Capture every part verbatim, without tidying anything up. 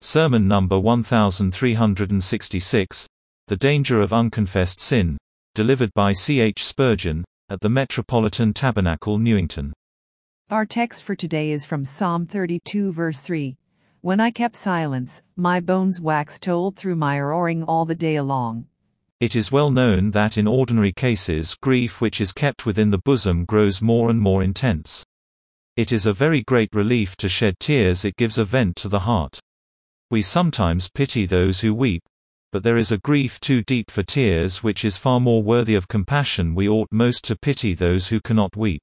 Sermon number one thousand three hundred sixty-six, The Danger of Unconfessed Sin, delivered by C H Spurgeon, at the Metropolitan Tabernacle, Newington. Our text for today is from Psalm thirty-two verse three. When I kept silence, my bones waxed old through my roaring all the day along. It is well known that in ordinary cases grief which is kept within the bosom grows more and more intense. It is a very great relief to shed tears. It gives a vent to the heart. We sometimes pity those who weep, but there is a grief too deep for tears which is far more worthy of compassion. We ought most to pity those who cannot weep.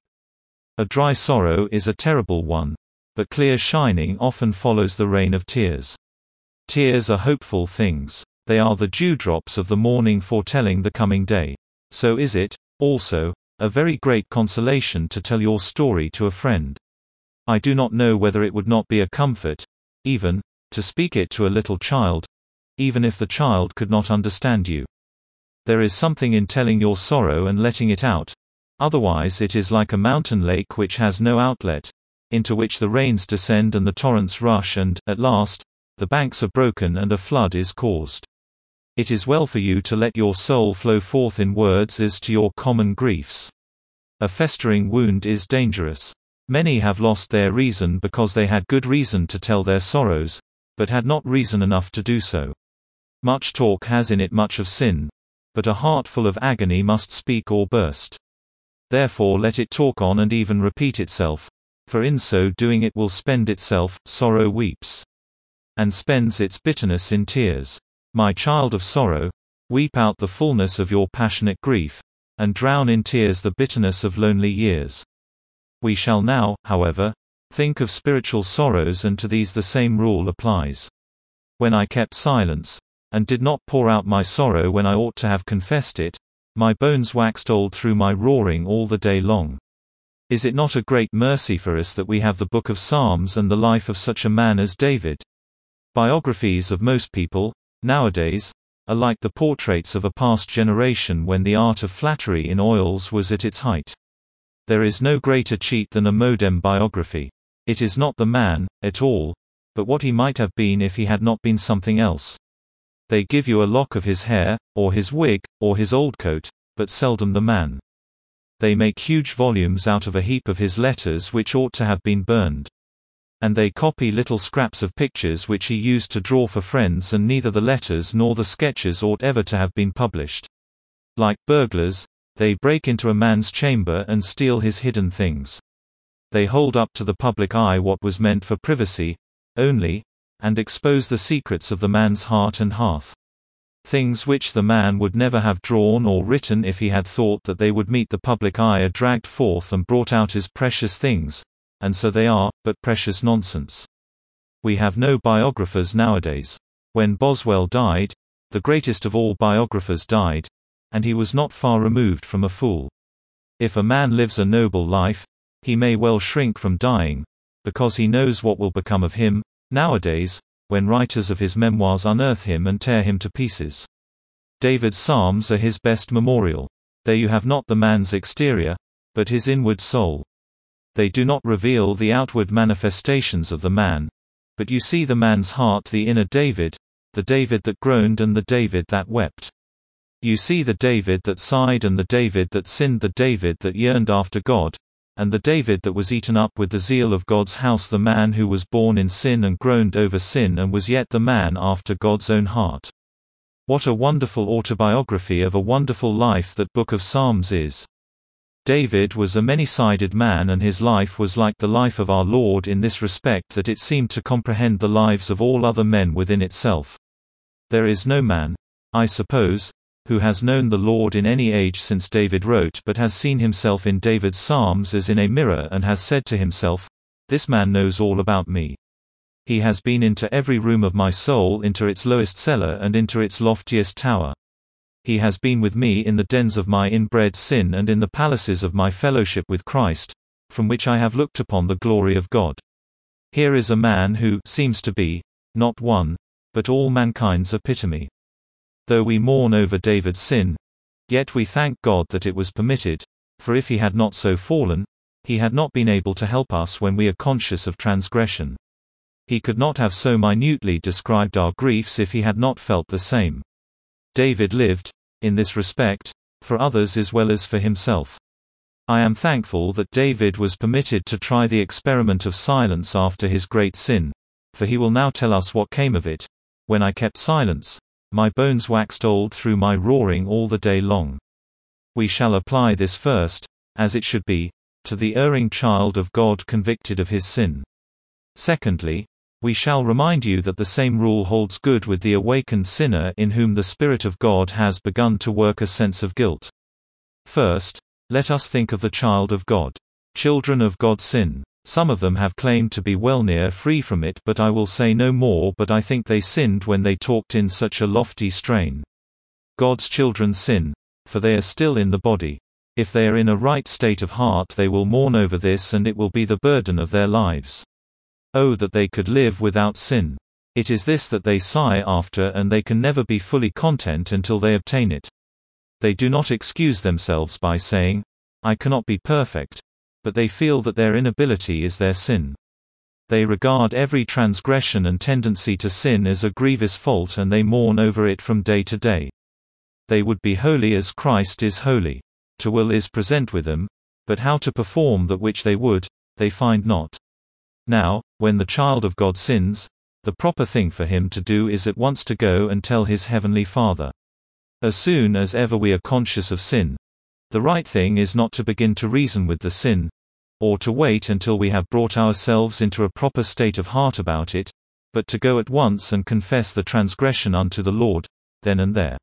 A dry sorrow is a terrible one, but clear shining often follows the rain of tears. Tears are hopeful things. They are the dewdrops of the morning foretelling the coming day. So is it, also, a very great consolation to tell your story to a friend. I do not know whether it would not be a comfort, even, to speak it to a little child, even if the child could not understand you. There is something in telling your sorrow and letting it out. Otherwise it is like a mountain lake which has no outlet, into which the rains descend and the torrents rush and, at last, the banks are broken and a flood is caused. It is well for you to let your soul flow forth in words as to your common griefs. A festering wound is dangerous. Many have lost their reason because they had good reason to tell their sorrows, but had not reason enough to do so. Much talk has in it much of sin, but a heart full of agony must speak or burst. Therefore let it talk on and even repeat itself, for in so doing it will spend itself. Sorrow weeps, and spends its bitterness in tears. My child of sorrow, weep out the fullness of your passionate grief, and drown in tears the bitterness of lonely years. We shall now, however, think of spiritual sorrows, and to these the same rule applies. When I kept silence, and did not pour out my sorrow when I ought to have confessed it, my bones waxed old through my roaring all the day long. Is it not a great mercy for us that we have the book of Psalms and the life of such a man as David? Biographies of most people, nowadays, are like the portraits of a past generation when the art of flattery in oils was at its height. There is no greater cheat than a modem biography. It is not the man, at all, but what he might have been if he had not been something else. They give you a lock of his hair, or his wig, or his old coat, but seldom the man. They make huge volumes out of a heap of his letters which ought to have been burned. And they copy little scraps of pictures which he used to draw for friends, and neither the letters nor the sketches ought ever to have been published. Like burglars, they break into a man's chamber and steal his hidden things. They hold up to the public eye what was meant for privacy only, and expose the secrets of the man's heart and hearth. Things which the man would never have drawn or written if he had thought that they would meet the public eye are dragged forth and brought out as precious things, and so they are, but precious nonsense. We have no biographers nowadays. When Boswell died, the greatest of all biographers died, and he was not far removed from a fool. If a man lives a noble life, he may well shrink from dying, because he knows what will become of him, nowadays, when writers of his memoirs unearth him and tear him to pieces. David's Psalms are his best memorial. There you have not the man's exterior, but his inward soul. They do not reveal the outward manifestations of the man, but you see the man's heart, the inner David, the David that groaned and the David that wept. You see the David that sighed and the David that sinned, the David that yearned after God, and the David that was eaten up with the zeal of God's house, the man who was born in sin and groaned over sin and was yet the man after God's own heart. What a wonderful autobiography of a wonderful life that Book of Psalms is. David was a many-sided man, and his life was like the life of our Lord in this respect, that it seemed to comprehend the lives of all other men within itself. There is no man, I suppose, who has known the Lord in any age since David wrote, but has seen himself in David's Psalms as in a mirror and has said to himself, "This man knows all about me. He has been into every room of my soul, into its lowest cellar and into its loftiest tower. He has been with me in the dens of my inbred sin and in the palaces of my fellowship with Christ, from which I have looked upon the glory of God." Here is a man who seems to be, not one, but all mankind's epitome. Though we mourn over David's sin, yet we thank God that it was permitted, for if he had not so fallen, he had not been able to help us when we are conscious of transgression. He could not have so minutely described our griefs if he had not felt the same. David lived, in this respect, for others as well as for himself. I am thankful that David was permitted to try the experiment of silence after his great sin, for he will now tell us what came of it. When I kept silence, my bones waxed old through my roaring all the day long. We shall apply this first, as it should be, to the erring child of God convicted of his sin. Secondly, we shall remind you that the same rule holds good with the awakened sinner in whom the Spirit of God has begun to work a sense of guilt. First, let us think of the child of God. Children of God sin. Some of them have claimed to be well near free from it, but I will say no more, but I think they sinned when they talked in such a lofty strain. God's children sin, for they are still in the body. If they are in a right state of heart, they will mourn over this, and it will be the burden of their lives. Oh, that they could live without sin! It is this that they sigh after, and they can never be fully content until they obtain it. They do not excuse themselves by saying, "I cannot be perfect," but they feel that their inability is their sin. They regard every transgression and tendency to sin as a grievous fault, and they mourn over it from day to day. They would be holy as Christ is holy. To will is present with them, but how to perform that which they would, they find not. Now, when the child of God sins, the proper thing for him to do is at once to go and tell his heavenly Father. As soon as ever we are conscious of sin, the right thing is not to begin to reason with the sin, or to wait until we have brought ourselves into a proper state of heart about it, but to go at once and confess the transgression unto the Lord, then and there.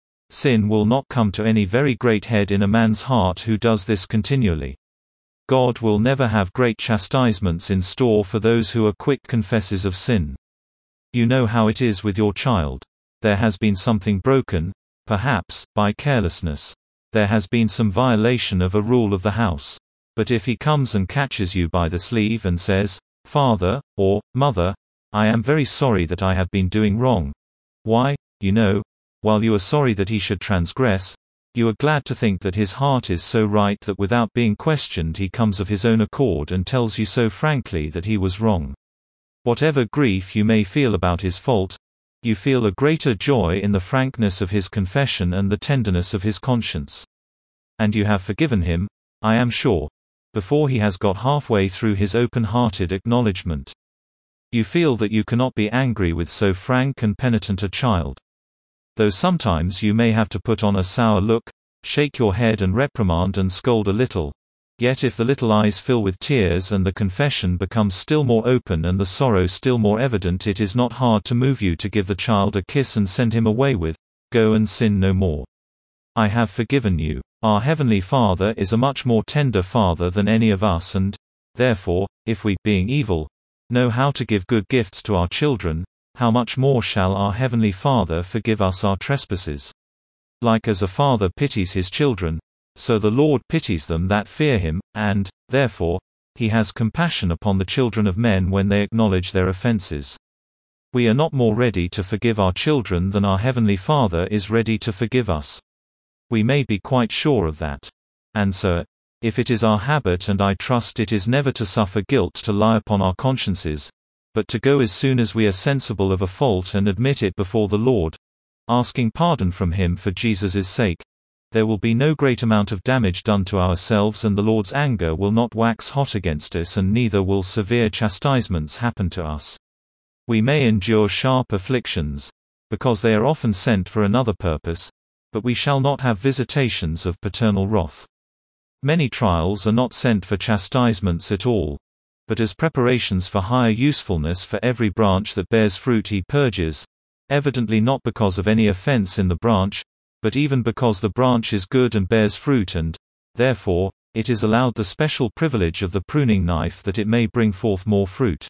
Sin will not come to any very great head in a man's heart who does this continually. God will never have great chastisements in store for those who are quick confessors of sin. You know how it is with your child. There has been something broken, perhaps, by carelessness. There has been some violation of a rule of the house. But if he comes and catches you by the sleeve and says, "Father," or "Mother, I am very sorry that I have been doing wrong," why, you know, while you are sorry that he should transgress, you are glad to think that his heart is so right that without being questioned he comes of his own accord and tells you so frankly that he was wrong. Whatever grief you may feel about his fault, you feel a greater joy in the frankness of his confession and the tenderness of his conscience. And you have forgiven him, I am sure, before he has got halfway through his open-hearted acknowledgement. You feel that you cannot be angry with so frank and penitent a child. Though sometimes you may have to put on a sour look, shake your head and reprimand and scold a little, yet if the little eyes fill with tears and the confession becomes still more open and the sorrow still more evident, it is not hard to move you to give the child a kiss and send him away with, "Go and sin no more. I have forgiven you." Our Heavenly Father is a much more tender Father than any of us, and, therefore, if we, being evil, know how to give good gifts to our children, how much more shall our Heavenly Father forgive us our trespasses? Like as a father pities his children, so the Lord pities them that fear him, and, therefore, he has compassion upon the children of men when they acknowledge their offenses. We are not more ready to forgive our children than our Heavenly Father is ready to forgive us. We may be quite sure of that. And so, if it is our habit, and I trust it is never to suffer guilt to lie upon our consciences, but to go as soon as we are sensible of a fault and admit it before the Lord, asking pardon from him for Jesus' sake, there will be no great amount of damage done to ourselves, and the Lord's anger will not wax hot against us, and neither will severe chastisements happen to us. We may endure sharp afflictions, because they are often sent for another purpose, but we shall not have visitations of paternal wrath. Many trials are not sent for chastisements at all, but as preparations for higher usefulness. For every branch that bears fruit he purges, evidently not because of any offense in the branch, but even because the branch is good and bears fruit, and, therefore, it is allowed the special privilege of the pruning knife that it may bring forth more fruit.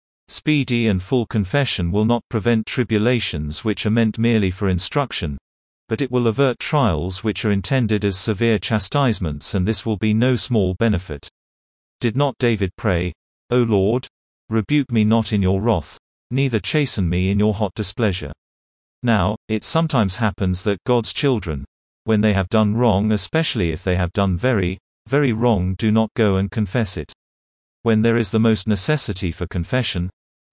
Speedy and full confession will not prevent tribulations which are meant merely for instruction, but it will avert trials which are intended as severe chastisements, and this will be no small benefit. Did not David pray, "O Lord, rebuke me not in your wrath, neither chasten me in your hot displeasure"? Now, it sometimes happens that God's children, when they have done wrong, especially if they have done very, very wrong, do not go and confess it. When there is the most necessity for confession,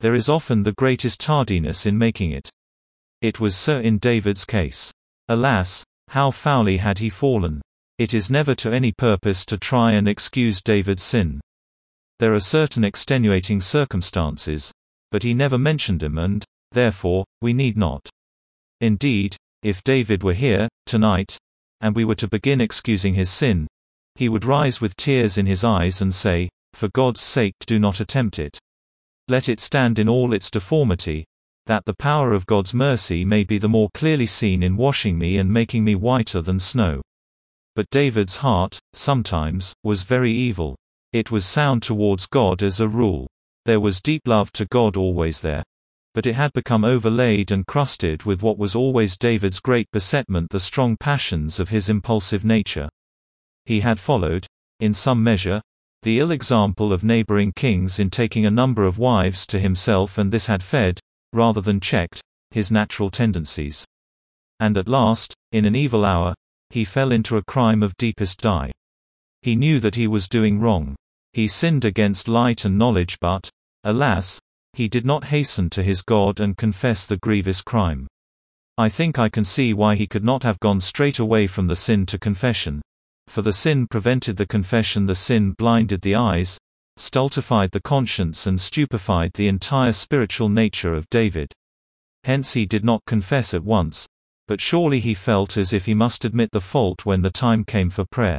there is often the greatest tardiness in making it. It was so in David's case. Alas, how foully had he fallen! It is never to any purpose to try and excuse David's sin. There are certain extenuating circumstances, but he never mentioned them and, therefore, we need not. Indeed, if David were here, tonight, and we were to begin excusing his sin, he would rise with tears in his eyes and say, "For God's sake, do not attempt it. Let it stand in all its deformity, that the power of God's mercy may be the more clearly seen in washing me and making me whiter than snow." But David's heart, sometimes, was very evil. It was sound towards God as a rule. There was deep love to God always there, but it had become overlaid and crusted with what was always David's great besetment, the strong passions of his impulsive nature. He had followed, in some measure, the ill example of neighboring kings in taking a number of wives to himself, and this had fed, rather than checked, his natural tendencies. And at last, in an evil hour, he fell into a crime of deepest dye. He knew that he was doing wrong. He sinned against light and knowledge, but, alas, he did not hasten to his God and confess the grievous crime. I think I can see why he could not have gone straight away from the sin to confession. For the sin prevented the confession, the sin blinded the eyes, stultified the conscience and stupefied the entire spiritual nature of David. Hence he did not confess at once, but surely he felt as if he must admit the fault when the time came for prayer.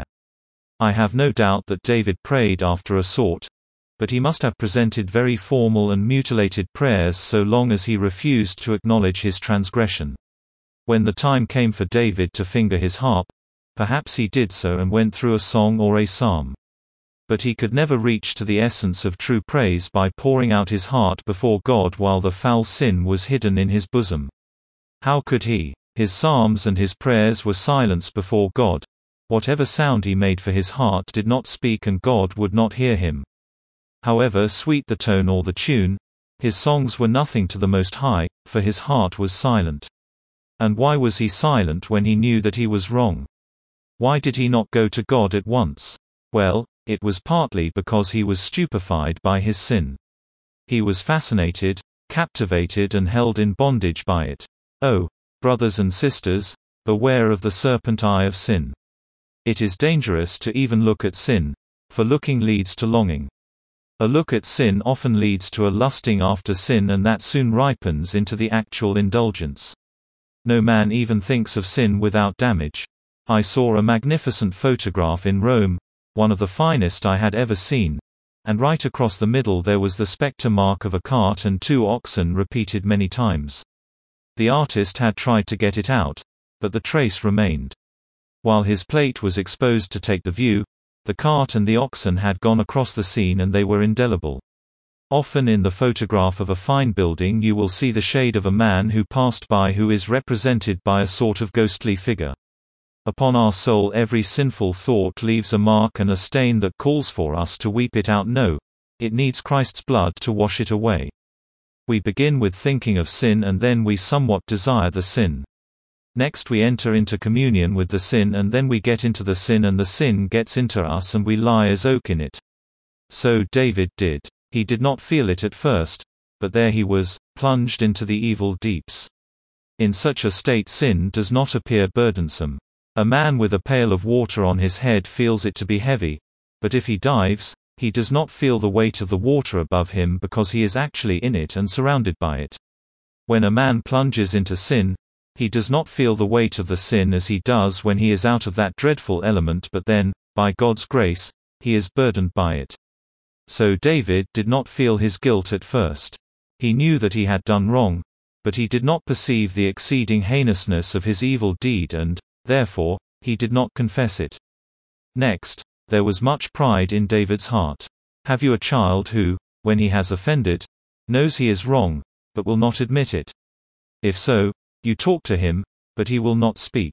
I have no doubt that David prayed after a sort, but he must have presented very formal and mutilated prayers so long as he refused to acknowledge his transgression. When the time came for David to finger his harp, perhaps he did so and went through a song or a psalm. But he could never reach to the essence of true praise by pouring out his heart before God while the foul sin was hidden in his bosom. How could he? His psalms and his prayers were silence before God. Whatever sound he made for his heart did not speak, and God would not hear him. However sweet the tone or the tune, his songs were nothing to the Most High, for his heart was silent. And why was he silent when he knew that he was wrong? Why did he not go to God at once? Well, it was partly because he was stupefied by his sin. He was fascinated, captivated and held in bondage by it. Oh, brothers and sisters, beware of the serpent eye of sin. It is dangerous to even look at sin, for looking leads to longing. A look at sin often leads to a lusting after sin, and that soon ripens into the actual indulgence. No man even thinks of sin without damage. I saw a magnificent photograph in Rome, one of the finest I had ever seen, and right across the middle there was the spectre mark of a cart and two oxen repeated many times. The artist had tried to get it out, but the trace remained. While his plate was exposed to take the view, the cart and the oxen had gone across the scene and they were indelible. Often in the photograph of a fine building you will see the shade of a man who passed by, who is represented by a sort of ghostly figure. Upon our soul every sinful thought leaves a mark and a stain that calls for us to weep it out. No, it needs Christ's blood to wash it away. We begin with thinking of sin, and then we somewhat desire the sin. Next we enter into communion with the sin, and then we get into the sin, and the sin gets into us and we lie as oak in it. So David did. He did not feel it at first, but there he was, plunged into the evil deeps. In such a state sin does not appear burdensome. A man with a pail of water on his head feels it to be heavy, but if he dives, he does not feel the weight of the water above him because he is actually in it and surrounded by it. When a man plunges into sin, he does not feel the weight of the sin as he does when he is out of that dreadful element, but then, by God's grace, he is burdened by it. So David did not feel his guilt at first. He knew that he had done wrong, but he did not perceive the exceeding heinousness of his evil deed, and, therefore, he did not confess it. Next, there was much pride in David's heart. Have you a child who, when he has offended, knows he is wrong, but will not admit it? If so, you talk to him, but he will not speak.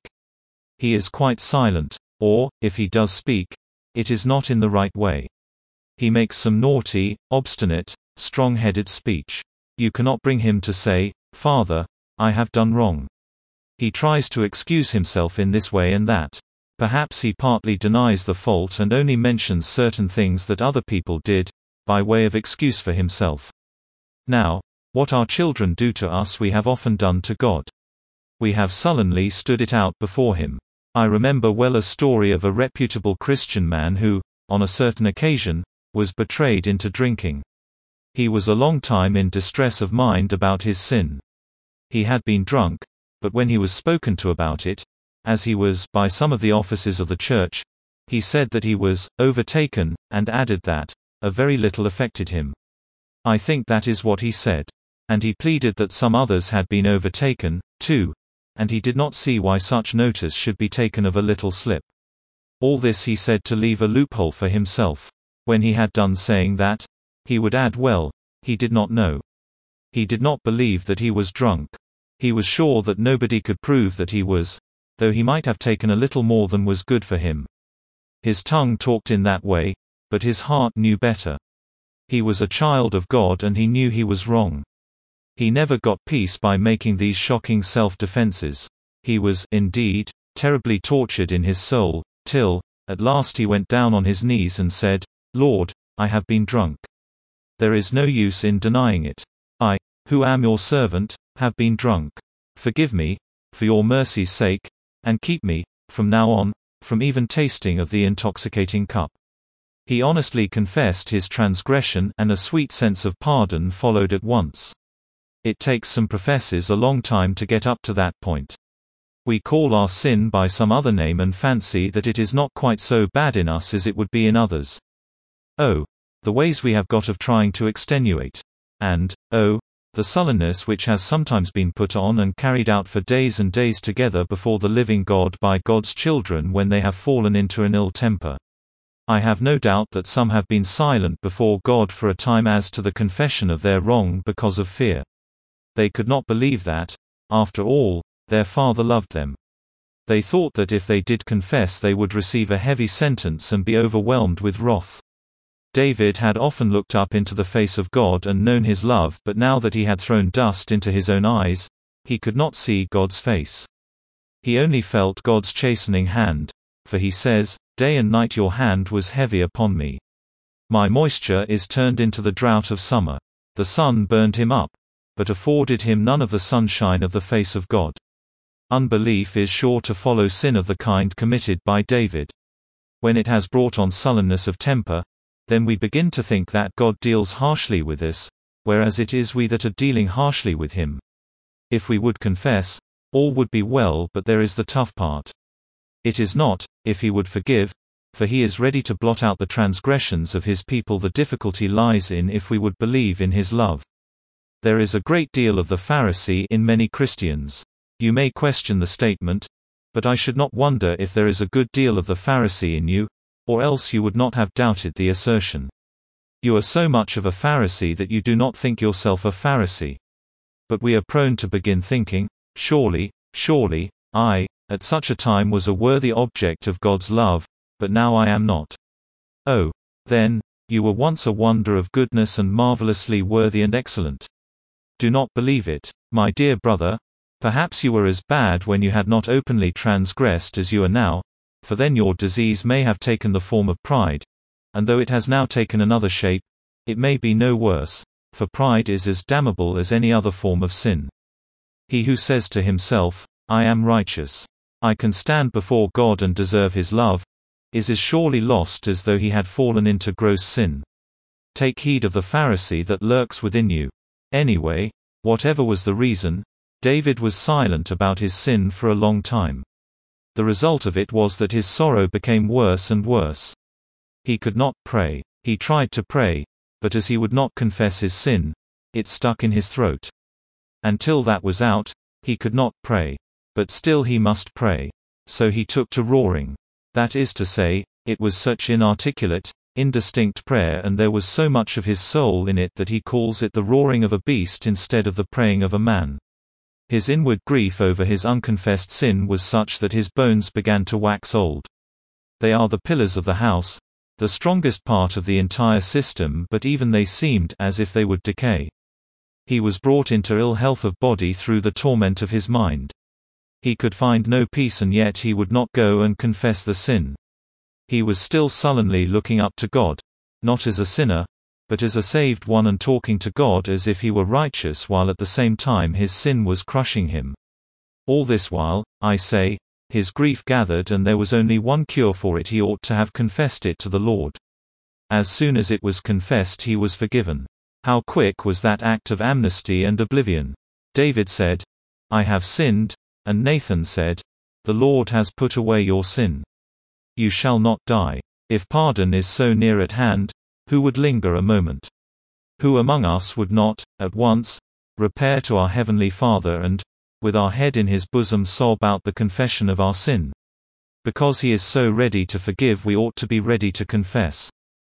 He is quite silent, or, if he does speak, it is not in the right way. He makes some naughty, obstinate, strong-headed speech. You cannot bring him to say, "Father, I have done wrong." He tries to excuse himself in this way and that. Perhaps he partly denies the fault and only mentions certain things that other people did, by way of excuse for himself. Now, what our children do to us we have often done to God. We have sullenly stood it out before Him. I remember well a story of a reputable Christian man who, on a certain occasion, was betrayed into drinking. He was a long time in distress of mind about his sin. He had been drunk, but when he was spoken to about it, as he was by some of the officers of the church, he said that he was overtaken, and added that a very little affected him. I think that is what he said. And he pleaded that some others had been overtaken, too, and he did not see why such notice should be taken of a little slip. All this he said to leave a loophole for himself. When he had done saying that, he would add, well, he did not know. He did not believe that he was drunk. He was sure that nobody could prove that he was, though he might have taken a little more than was good for him. His tongue talked in that way, but his heart knew better. He was a child of God and he knew he was wrong. He never got peace by making these shocking self-defenses. He was, indeed, terribly tortured in his soul, till, at last he went down on his knees and said, Lord, I have been drunk. There is no use in denying it. I, who am your servant, have been drunk. Forgive me, for your mercy's sake, and keep me, from now on, from even tasting of the intoxicating cup. He honestly confessed his transgression, and a sweet sense of pardon followed at once. It takes some professors a long time to get up to that point. We call our sin by some other name and fancy that it is not quite so bad in us as it would be in others. Oh, the ways we have got of trying to extenuate. And, oh, the sullenness which has sometimes been put on and carried out for days and days together before the living God by God's children when they have fallen into an ill temper. I have no doubt that some have been silent before God for a time as to the confession of their wrong because of fear. They could not believe that, after all, their Father loved them. They thought that if they did confess they would receive a heavy sentence and be overwhelmed with wrath. David had often looked up into the face of God and known His love, but now that he had thrown dust into his own eyes, he could not see God's face. He only felt God's chastening hand, for he says, Day and night your hand was heavy upon me. My moisture is turned into the drought of summer. The sun burned him up, but afforded him none of the sunshine of the face of God. Unbelief is sure to follow sin of the kind committed by David. When it has brought on sullenness of temper, then we begin to think that God deals harshly with us, whereas it is we that are dealing harshly with Him. If we would confess, all would be well, but there is the tough part. It is not, if He would forgive, for He is ready to blot out the transgressions of His people. The difficulty lies in if we would believe in His love. There is a great deal of the Pharisee in many Christians. You may question the statement, but I should not wonder if there is a good deal of the Pharisee in you, or else you would not have doubted the assertion. You are so much of a Pharisee that you do not think yourself a Pharisee. But we are prone to begin thinking, surely, surely, I, at such a time was a worthy object of God's love, but now I am not. Oh, then, you were once a wonder of goodness and marvelously worthy and excellent. Do not believe it, my dear brother. Perhaps you were as bad when you had not openly transgressed as you are now, for then your disease may have taken the form of pride, and though it has now taken another shape, it may be no worse, for pride is as damnable as any other form of sin. He who says to himself, I am righteous, I can stand before God and deserve His love, is as surely lost as though he had fallen into gross sin. Take heed of the Pharisee that lurks within you. Anyway, whatever was the reason, David was silent about his sin for a long time. The result of it was that his sorrow became worse and worse. He could not pray. He tried to pray, but as he would not confess his sin, it stuck in his throat. Until that was out, he could not pray. But still he must pray. So he took to roaring. That is to say, it was such inarticulate, indistinct prayer, and there was so much of his soul in it that he calls it the roaring of a beast instead of the praying of a man. His inward grief over his unconfessed sin was such that his bones began to wax old. They are the pillars of the house, the strongest part of the entire system, but even they seemed as if they would decay. He was brought into ill health of body through the torment of his mind. He could find no peace, and yet he would not go and confess the sin. He was still sullenly looking up to God, not as a sinner, but as a saved one and talking to God as if he were righteous while at the same time his sin was crushing him. All this while, I say, his grief gathered and there was only one cure for it: he ought to have confessed it to the Lord. As soon as it was confessed, he was forgiven. How quick was that act of amnesty and oblivion! David said, "I have sinned," and Nathan said, "The Lord has put away your sin. You shall not die." If pardon is so near at hand, who would linger a moment? Who among us would not, at once, repair to our Heavenly Father and, with our head in His bosom, sob out the confession of our sin? Because He is so ready to forgive, we ought to be ready to confess.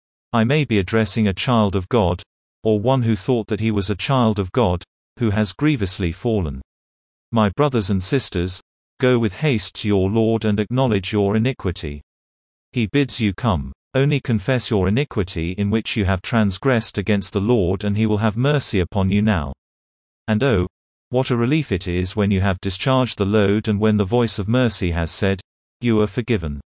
I may be addressing a child of God, or one who thought that he was a child of God, who has grievously fallen. My brothers and sisters, go with haste to your Lord and acknowledge your iniquity. He bids you come. Only confess your iniquity in which you have transgressed against the Lord, and He will have mercy upon you now. And oh, what a relief it is when you have discharged the load and when the voice of mercy has said, "You are forgiven.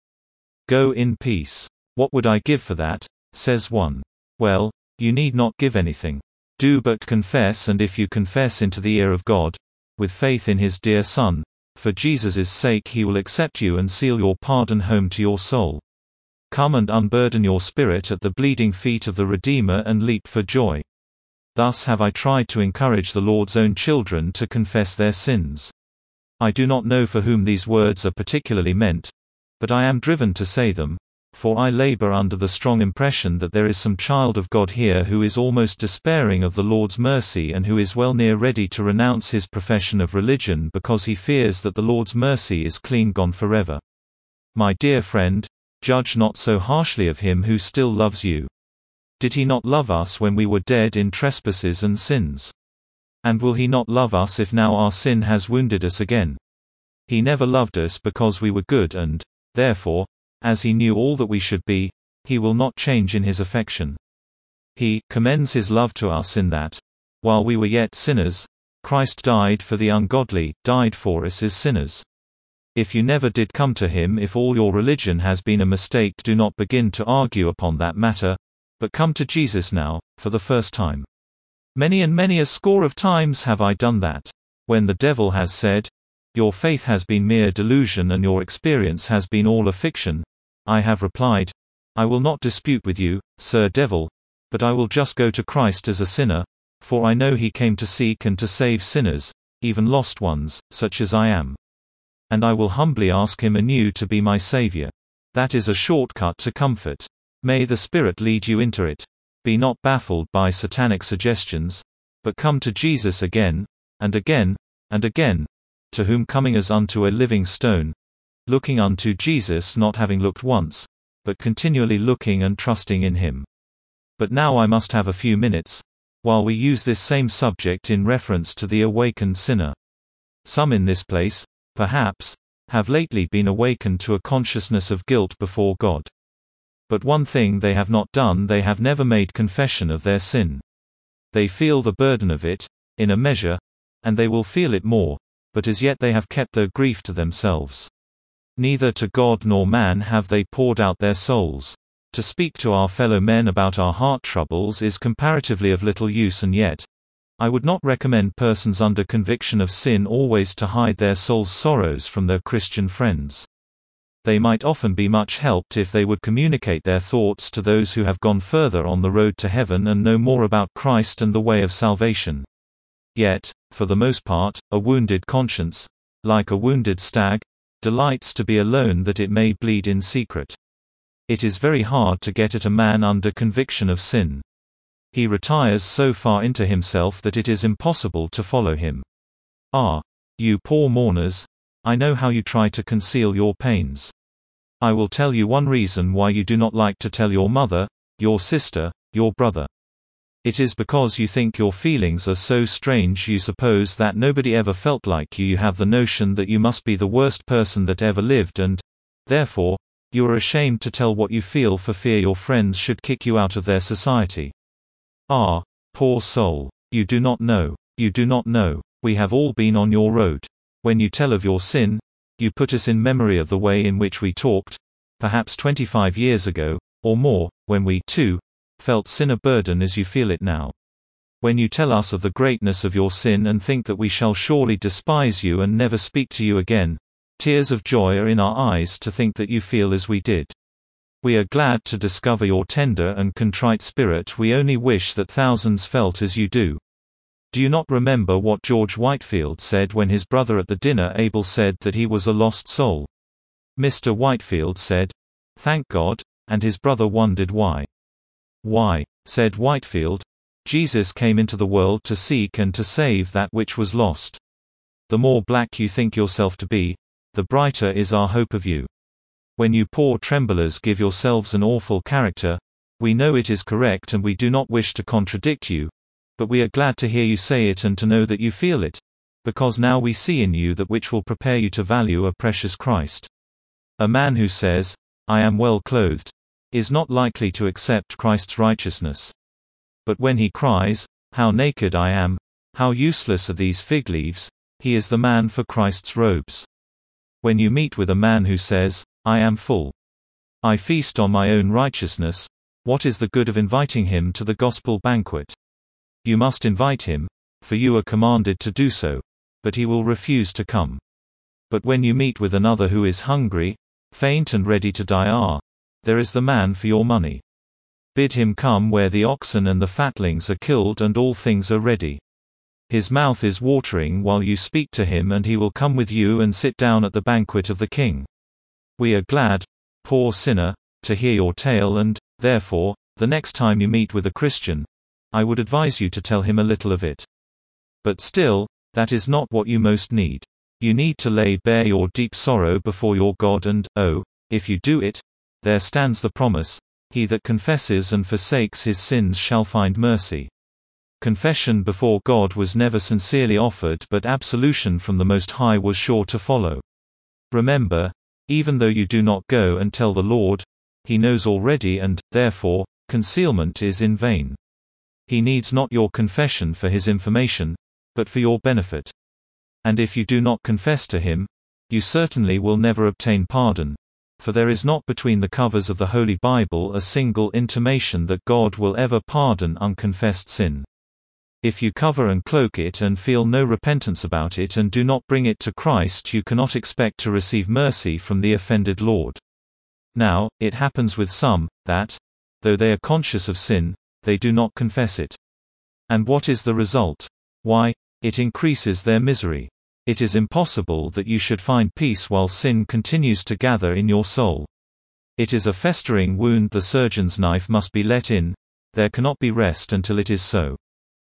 Go in peace." "What would I give for that?" says one. Well, you need not give anything. Do but confess, and if you confess into the ear of God, with faith in His dear Son, for Jesus' sake, He will accept you and seal your pardon home to your soul. Come and unburden your spirit at the bleeding feet of the Redeemer and leap for joy. Thus have I tried to encourage the Lord's own children to confess their sins. I do not know for whom these words are particularly meant, but I am driven to say them, for I labor under the strong impression that there is some child of God here who is almost despairing of the Lord's mercy and who is well near ready to renounce his profession of religion because he fears that the Lord's mercy is clean gone forever. My dear friend, judge not so harshly of him who still loves you. Did he not love us when we were dead in trespasses and sins? And will he not love us if now our sin has wounded us again? He never loved us because we were good, and, therefore, as he knew all that we should be, he will not change in his affection. He commends his love to us in that, while we were yet sinners, Christ died for the ungodly, died for us as sinners. If you never did come to him, if all your religion has been a mistake, do not begin to argue upon that matter, but come to Jesus now, for the first time. Many and many a score of times have I done that. When the devil has said, "Your faith has been mere delusion and your experience has been all a fiction," I have replied, "I will not dispute with you, Sir Devil, but I will just go to Christ as a sinner, for I know he came to seek and to save sinners, even lost ones, such as I am. And I will humbly ask him anew to be my Savior." That is a shortcut to comfort. May the Spirit lead you into it. Be not baffled by satanic suggestions, but come to Jesus again, and again, and again, to whom coming as unto a living stone, looking unto Jesus, not having looked once, but continually looking and trusting in him. But now I must have a few minutes, while we use this same subject in reference to the awakened sinner. Some in this place, perhaps, have lately been awakened to a consciousness of guilt before God. But one thing they have not done: they have never made confession of their sin. They feel the burden of it, in a measure, and they will feel it more, but as yet they have kept their grief to themselves. Neither to God nor man have they poured out their souls. To speak to our fellow men about our heart troubles is comparatively of little use, and yet, I would not recommend persons under conviction of sin always to hide their soul's sorrows from their Christian friends. They might often be much helped if they would communicate their thoughts to those who have gone further on the road to heaven and know more about Christ and the way of salvation. Yet, for the most part, a wounded conscience, like a wounded stag, delights to be alone that it may bleed in secret. It is very hard to get at a man under conviction of sin. He retires so far into himself that it is impossible to follow him. Ah, you poor mourners, I know how you try to conceal your pains. I will tell you one reason why you do not like to tell your mother, your sister, your brother. It is because you think your feelings are so strange. You suppose that nobody ever felt like you. You have the notion that you must be the worst person that ever lived, and, therefore, you are ashamed to tell what you feel for fear your friends should kick you out of their society. Ah, poor soul. You do not know. You do not know. We have all been on your road. When you tell of your sin, you put us in memory of the way in which we talked, perhaps twenty-five years ago, or more, when we, too, felt sin a burden as you feel it now. When you tell us of the greatness of your sin and think that we shall surely despise you and never speak to you again, tears of joy are in our eyes to think that you feel as we did. We are glad to discover your tender and contrite spirit. We only wish that thousands felt as you do. Do you not remember what George Whitefield said when his brother at the dinner Abel said that he was a lost soul? Mister Whitefield said, "Thank God," and his brother wondered why. "Why," said Whitefield, "Jesus came into the world to seek and to save that which was lost. The more black you think yourself to be, the brighter is our hope of you. When you poor tremblers give yourselves an awful character, we know it is correct and we do not wish to contradict you, but we are glad to hear you say it and to know that you feel it, because now we see in you that which will prepare you to value a precious Christ. A man who says, 'I am well clothed,' is not likely to accept Christ's righteousness. But when he cries, 'How naked I am, how useless are these fig leaves,' he is the man for Christ's robes. When you meet with a man who says, 'I am full. I feast on my own righteousness,' what is the good of inviting him to the gospel banquet? You must invite him, for you are commanded to do so, but he will refuse to come. But when you meet with another who is hungry, faint and ready to die, ah, there is the man for your money. Bid him come where the oxen and the fatlings are killed and all things are ready. His mouth is watering while you speak to him, and he will come with you and sit down at the banquet of the king. We are glad, poor sinner, to hear your tale, and, therefore, the next time you meet with a Christian, I would advise you to tell him a little of it. But still, that is not what you most need. You need to lay bare your deep sorrow before your God, and, oh, if you do it, there stands the promise, 'He that confesses and forsakes his sins shall find mercy.' Confession before God was never sincerely offered, but absolution from the Most High was sure to follow. Remember, even though you do not go and tell the Lord, He knows already, and, therefore, concealment is in vain. He needs not your confession for His information, but for your benefit. And if you do not confess to Him, you certainly will never obtain pardon, for there is not between the covers of the Holy Bible a single intimation that God will ever pardon unconfessed sin. If you cover and cloak it and feel no repentance about it and do not bring it to Christ, you cannot expect to receive mercy from the offended Lord. Now, it happens with some, that, though they are conscious of sin, they do not confess it. And what is the result? Why, it increases their misery. It is impossible that you should find peace while sin continues to gather in your soul. It is a festering wound. The surgeon's knife must be let in. There cannot be rest until it is so.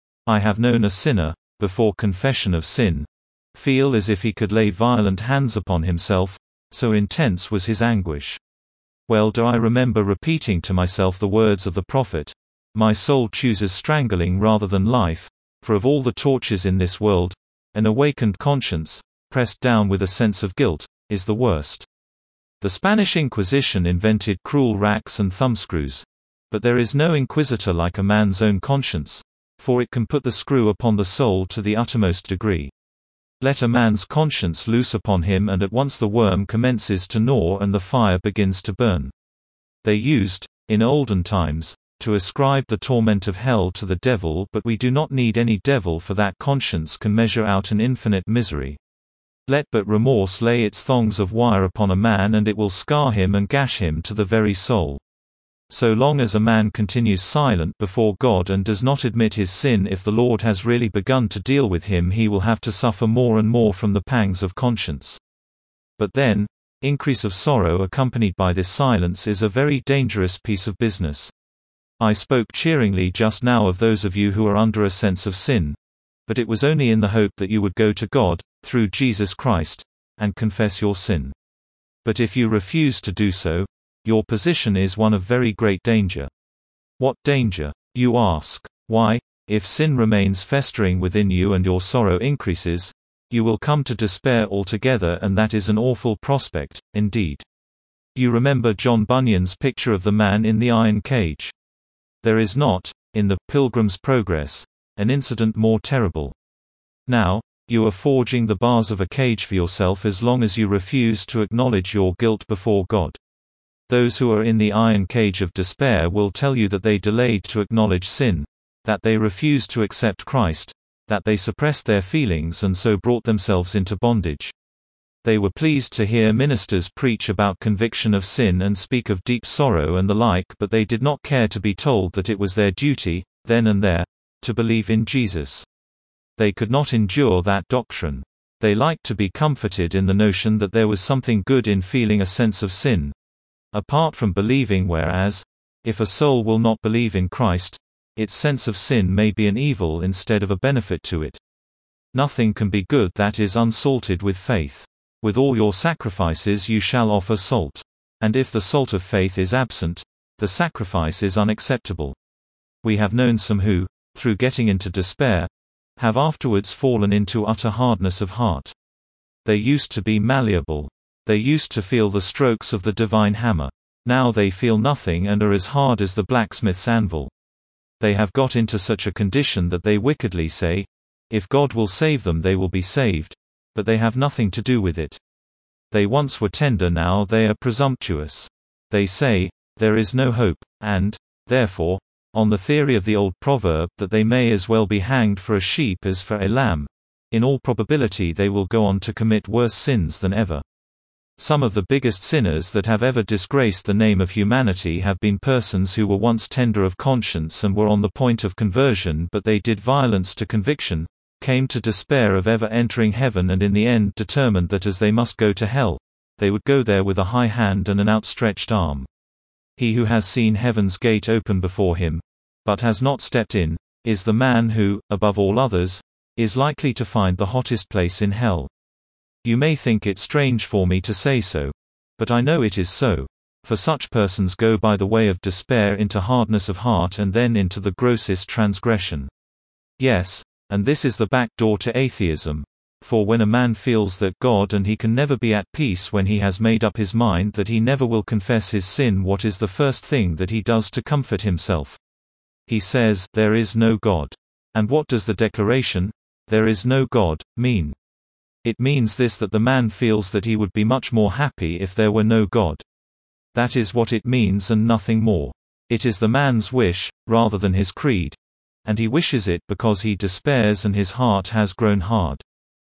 I have known a sinner, before confession of sin, feel as if he could lay violent hands upon himself, so intense was his anguish. Well do I remember repeating to myself the words of the prophet, "My soul chooses strangling rather than life, for of all the tortures in this world, an awakened conscience, pressed down with a sense of guilt, is the worst." The Spanish Inquisition invented cruel racks and thumbscrews. But there is no inquisitor like a man's own conscience, for it can put the screw upon the soul to the uttermost degree. Let a man's conscience loose upon him, and at once the worm commences to gnaw and the fire begins to burn. They used, in olden times, to ascribe the torment of hell to the devil, but we do not need any devil, for that conscience can measure out an infinite misery. Let but remorse lay its thongs of wire upon a man, and it will scar him and gash him to the very soul. So long as a man continues silent before God and does not admit his sin, if the Lord has really begun to deal with him, he will have to suffer more and more from the pangs of conscience. But then, increase of sorrow accompanied by this silence is a very dangerous piece of business. I spoke cheeringly just now of those of you who are under a sense of sin, but it was only in the hope that you would go to God, through Jesus Christ, and confess your sin. But if you refuse to do so, your position is one of very great danger. What danger, you ask? Why, if sin remains festering within you and your sorrow increases, you will come to despair altogether, and that is an awful prospect, indeed. You remember John Bunyan's picture of the man in the iron cage. There is not, in the Pilgrim's Progress, an incident more terrible. Now, you are forging the bars of a cage for yourself as long as you refuse to acknowledge your guilt before God. Those who are in the iron cage of despair will tell you that they delayed to acknowledge sin, that they refused to accept Christ, that they suppressed their feelings and so brought themselves into bondage. They were pleased to hear ministers preach about conviction of sin and speak of deep sorrow and the like, but they did not care to be told that it was their duty, then and there, to believe in Jesus. They could not endure that doctrine. They liked to be comforted in the notion that there was something good in feeling a sense of sin, apart from believing, whereas, if a soul will not believe in Christ, its sense of sin may be an evil instead of a benefit to it. Nothing can be good that is unsalted with faith. With all your sacrifices you shall offer salt. And if the salt of faith is absent, the sacrifice is unacceptable. We have known some who, through getting into despair, have afterwards fallen into utter hardness of heart. They used to be malleable. They used to feel the strokes of the divine hammer. Now they feel nothing and are as hard as the blacksmith's anvil. They have got into such a condition that they wickedly say, if God will save them they will be saved, but they have nothing to do with it. They once were tender, now they are presumptuous. They say, there is no hope, and, therefore, on the theory of the old proverb that they may as well be hanged for a sheep as for a lamb, in all probability they will go on to commit worse sins than ever. Some of the biggest sinners that have ever disgraced the name of humanity have been persons who were once tender of conscience and were on the point of conversion, but they did violence to conviction, came to despair of ever entering heaven, and in the end determined that as they must go to hell, they would go there with a high hand and an outstretched arm. He who has seen heaven's gate open before him, but has not stepped in, is the man who, above all others, is likely to find the hottest place in hell. You may think it strange for me to say so, but I know it is so, for such persons go by the way of despair into hardness of heart and then into the grossest transgression. Yes, and this is the back door to atheism. For when a man feels that God and he can never be at peace when he has made up his mind that he never will confess his sin, what is the first thing that he does to comfort himself? He says, there is no God. And what does the declaration, there is no God, mean? It means this, that the man feels that he would be much more happy if there were no God. That is what it means and nothing more. It is the man's wish, rather than his creed. And he wishes it because he despairs and his heart has grown hard.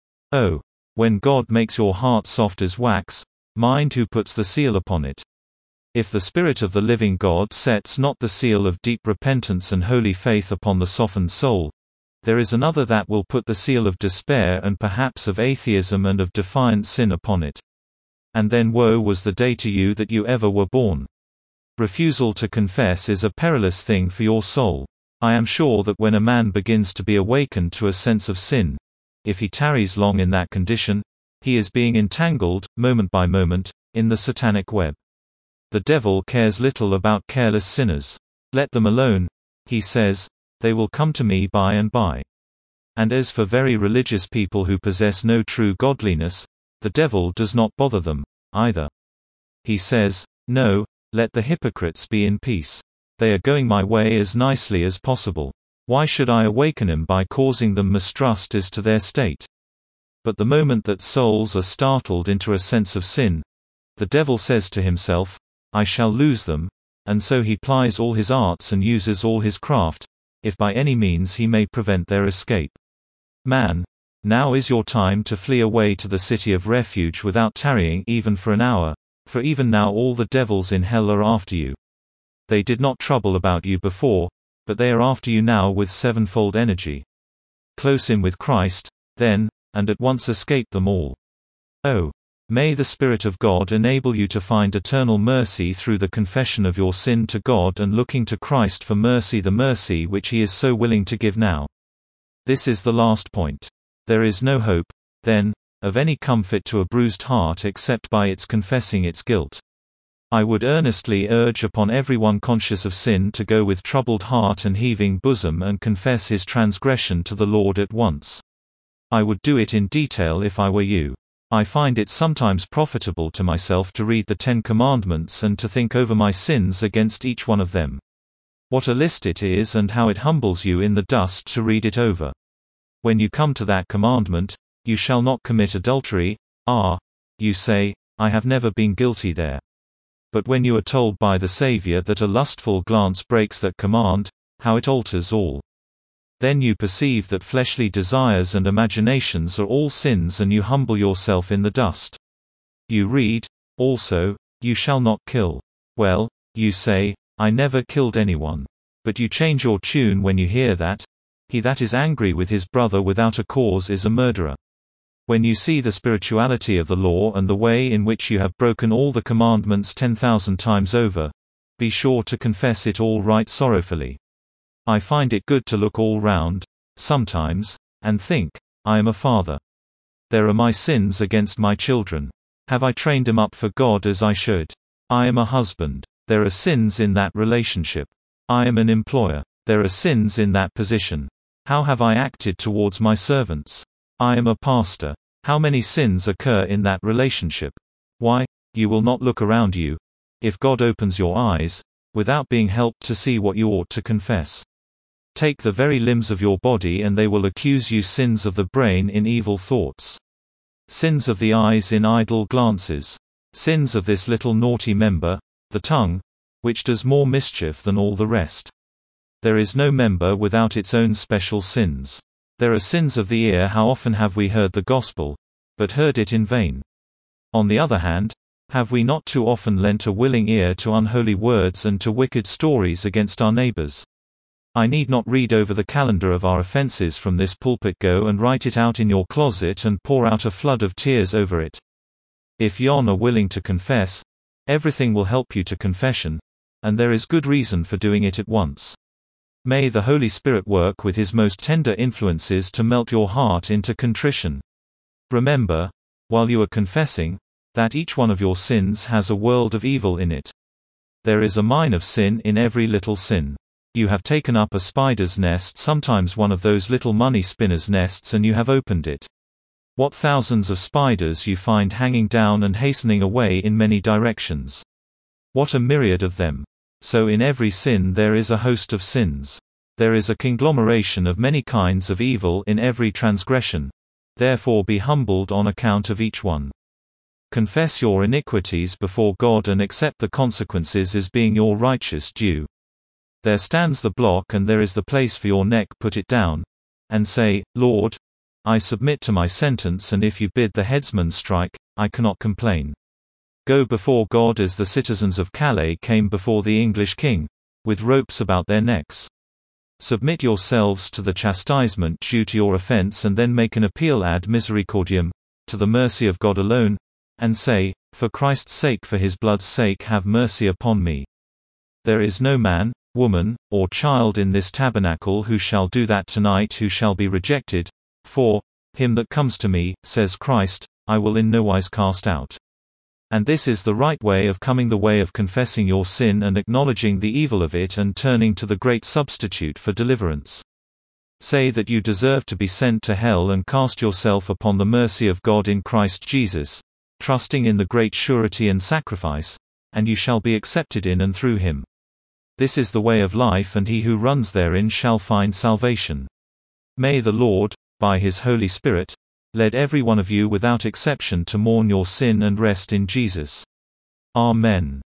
Oh, when God makes your heart soft as wax, mind who puts the seal upon it. If the Spirit of the living God sets not the seal of deep repentance and holy faith upon the softened soul, there is another that will put the seal of despair and perhaps of atheism and of defiant sin upon it. And then woe was the day to you that you ever were born. Refusal to confess is a perilous thing for your soul. I am sure that when a man begins to be awakened to a sense of sin, if he tarries long in that condition, he is being entangled, moment by moment, in the satanic web. The devil cares little about careless sinners. Let them alone, he says, they will come to me by and by. And as for very religious people who possess no true godliness, the devil does not bother them, either. He says, no, let the hypocrites be in peace. They are going my way as nicely as possible. Why should I awaken them by causing them mistrust as to their state? But the moment that souls are startled into a sense of sin, the devil says to himself, I shall lose them, and so he plies all his arts and uses all his craft, if by any means he may prevent their escape. Man, now is your time to flee away to the city of refuge without tarrying even for an hour, for even now all the devils in hell are after you. They did not trouble about you before, but they are after you now with sevenfold energy. Close in with Christ, then, and at once escape them all. Oh, may the Spirit of God enable you to find eternal mercy through the confession of your sin to God and looking to Christ for mercy, the mercy which He is so willing to give now. This is the last point. There is no hope, then, of any comfort to a bruised heart except by its confessing its guilt. I would earnestly urge upon everyone conscious of sin to go with troubled heart and heaving bosom and confess his transgression to the Lord at once. I would do it in detail if I were you. I find it sometimes profitable to myself to read the Ten Commandments and to think over my sins against each one of them. What a list it is, and how it humbles you in the dust to read it over. When you come to that commandment, you shall not commit adultery, ah, you say, I have never been guilty there. But when you are told by the Savior that a lustful glance breaks that command, how it alters all. Then you perceive that fleshly desires and imaginations are all sins, and you humble yourself in the dust. You read, also, "You shall not kill." Well, you say, "I never killed anyone." But you change your tune when you hear that, "He that is angry with his brother without a cause is a murderer." When you see the spirituality of the law and the way in which you have broken all the commandments ten thousand times over, be sure to confess it all right sorrowfully. I find it good to look all round, sometimes, and think, I am a father. There are my sins against my children. Have I trained them up for God as I should? I am a husband. There are sins in that relationship. I am an employer. There are sins in that position. How have I acted towards my servants? I am a pastor. How many sins occur in that relationship? Why, you will not look around you, if God opens your eyes, without being helped to see what you ought to confess. Take the very limbs of your body and they will accuse you: sins of the brain in evil thoughts, sins of the eyes in idle glances, sins of this little naughty member, the tongue, which does more mischief than all the rest. There is no member without its own special sins. There are sins of the ear. How often have we heard the gospel, but heard it in vain? On the other hand, have we not too often lent a willing ear to unholy words and to wicked stories against our neighbors? I need not read over the calendar of our offenses from this pulpit. Go and write it out in your closet and pour out a flood of tears over it. If yon are willing to confess, everything will help you to confession, and there is good reason for doing it at once. May the Holy Spirit work with His most tender influences to melt your heart into contrition. Remember, while you are confessing, that each one of your sins has a world of evil in it. There is a mine of sin in every little sin. You have taken up a spider's nest, sometimes one of those little money spinner's nests, and you have opened it. What thousands of spiders you find hanging down and hastening away in many directions. What a myriad of them. So in every sin there is a host of sins. There is a conglomeration of many kinds of evil in every transgression. Therefore be humbled on account of each one. Confess your iniquities before God and accept the consequences as being your righteous due. There stands the block and there is the place for your neck. Put it down, and say, Lord, I submit to my sentence, and if you bid the headsman strike, I cannot complain. Go before God as the citizens of Calais came before the English king, with ropes about their necks. Submit yourselves to the chastisement due to your offense, and then make an appeal ad misericordiam, to the mercy of God alone, and say, For Christ's sake, for His blood's sake, have mercy upon me. There is no man, woman, or child in this tabernacle who shall do that tonight, who shall be rejected. For him that comes to me, says Christ, I will in no wise cast out. And this is the right way of coming, the way of confessing your sin and acknowledging the evil of it and turning to the great substitute for deliverance. Say that you deserve to be sent to hell and cast yourself upon the mercy of God in Christ Jesus, trusting in the great surety and sacrifice, and you shall be accepted in and through Him. This is the way of life, and he who runs therein shall find salvation. May the Lord, by His Holy Spirit, lead every one of you without exception to mourn your sin and rest in Jesus. Amen.